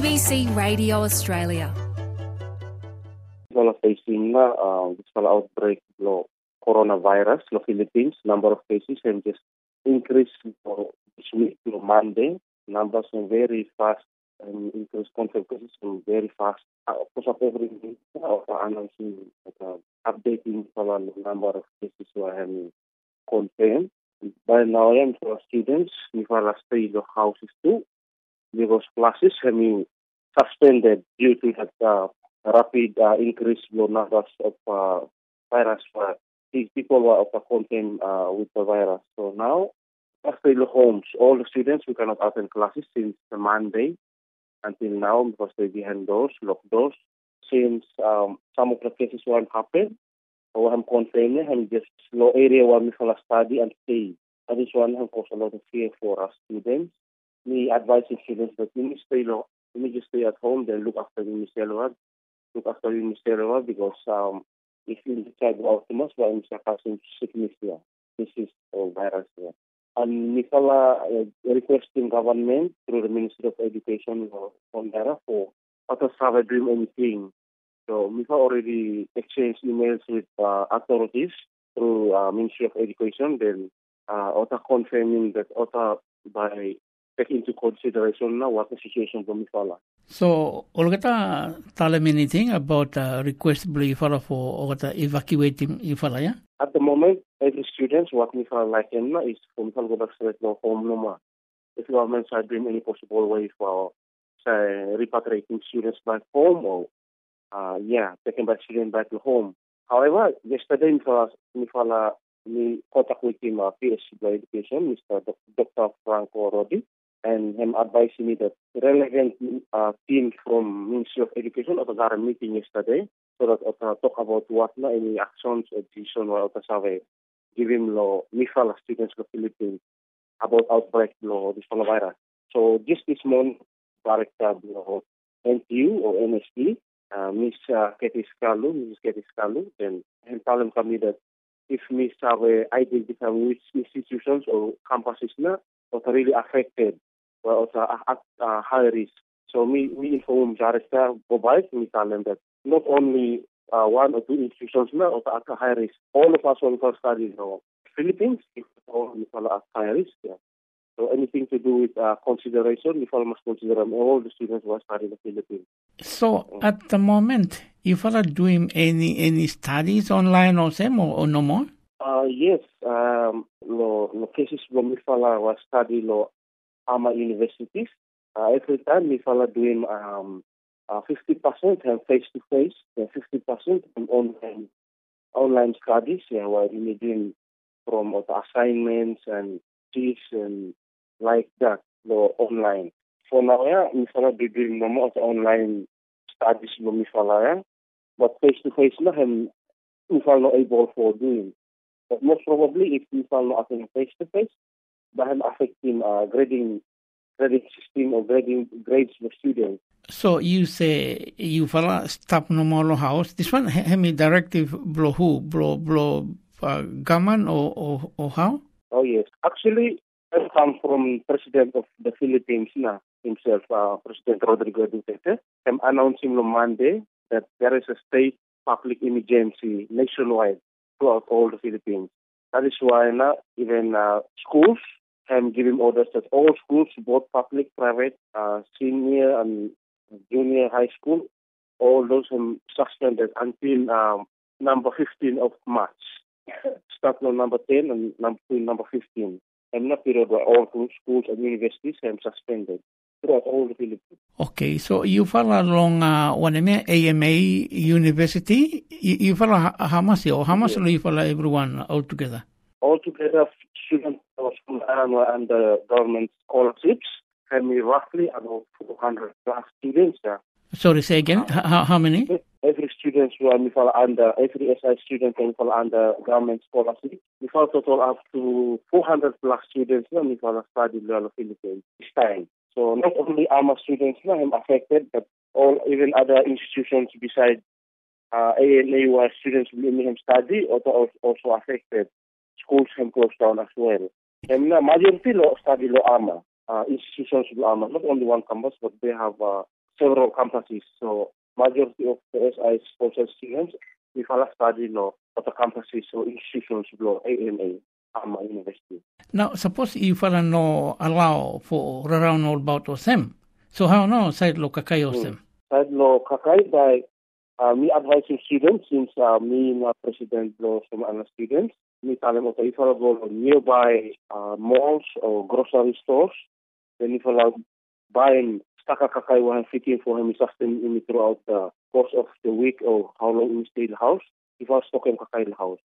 ABC Radio Australia. Wala facing na this wala outbreak lo coronavirus lo Philippines. Number of cases have just increased this week lo Monday. Numbers are very fast and increased confirmed cases very fast. Because of every week announcing updating wala number of cases who are confirmed. By now, for students, we will stay in the houses too, because classes have been suspended due to that rapid increase in numbers of virus. These people were contained with the virus. So now, stay in the homes. All the students, we cannot attend classes since Monday until now because they're behind doors, locked doors. Since some of the cases won't happen, or I'm contained, and just slow area where we can study and stay. And this one has caused a lot of fear for us students. We advise students that you need to stay at home, then look after yourself. Because if you try to go out too much, then it's causing sickness here. This is a virus here. And we are requesting government through the Ministry of Education on there for others have doing anything. So we have already exchanged emails with authorities through Ministry of Education. Then Ota confirming that Ota by taking into consideration now what the situation for Mifala. So, Olgata tell me anything about request Mifala for evacuating Mifala, yeah? At the moment, every student what Mifala like is for Mifala go back straight to home no more. If government are doing any possible way for repatriating students back home or taking back students back to home. However, yesterday Mifala we contact with him, PhD Education, Mr. Dr. Franco Rodi, and him advising me that relevant team from Ministry of Education at a meeting yesterday, so that talk about what any actions or decision or give him Mifala students of the Philippines about outbreak this coronavirus. So just this morning, Director NTU or NST, Mrs. Katie Scalu, then tell them that if we identify which institutions or campuses that are really affected or at high risk. So we inform Director Bobay, we tell them that not only one or two institutions are at high risk. All of us will study in the Philippines, if all at high risk. Yeah. So anything to do with consideration, we must consider all the students who are studying in the Philippines. So at the moment, you are doing any studies online or same or no more? Yes. Lo cases from Mifala was study AMA universities. Every time Mifala doing 50% have face-to-face, and 50% online studies. Yeah, where we doing from assignments and tests and like that, online. For now, Mifala be doing more online studies from Mifala, but face-to-face Mifala not able for doing. But most probably, if Mifala not attending face-to-face, that will affecting grading system or grades for students. So you say you follow stop no more house. This one me directive blow who? Blow government or how? Oh yes. Actually I come from President of the Philippines himself, President Rodrigo Duterte. I'm announcing on Monday that there is a state public emergency nationwide throughout all the Philippines. That is why now even schools I'm giving orders that all schools, both public, private, senior and junior high school, all those suspended until number 15 of March. Start on number 10 and number 15. And not period where all schools and universities are suspended throughout all the Philippines. Okay, so you follow along AMA University. You follow how much do you follow everyone altogether? Altogether, students are under government scholarships. And we roughly about 400 plus students. Sorry, say again. How many? Every student every SI student can fall under government scholarship. We fall total up to 400 plus students we fall study in the Philippines this time. So not only AMA students are affected, but even other institutions besides ANA where students will study also affected. Schools can close down as well. And majority study AMA. Institutions will AMA, not only one campus, but they have several campuses. So majority of the SI sponsor students, we will study no at the campuses or institutions below AMA, Ama University. Now, suppose you fala no allow for around all about them. So how no side lo kakai them? Side lo kakai by me advising students since me na president lo some other students. Me tell them if I go nearby malls or grocery stores, then if I buying staka kakai one fitting for him sustain him throughout the course of the week or how long he stay in the house. If I stock him kakai in the house.